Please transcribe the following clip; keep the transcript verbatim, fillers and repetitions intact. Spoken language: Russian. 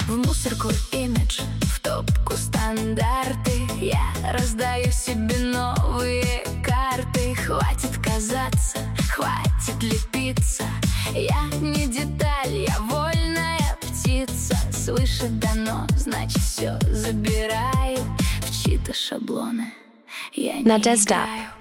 В мусорку имидж, в топку стандарты. Я раздаю себе новые карты. Хватит казаться, хватит лепиться. Я не деталь, я вольная птица. Свыше дано, значит все забираю. В чьи-то шаблоны я не Надежда. играю.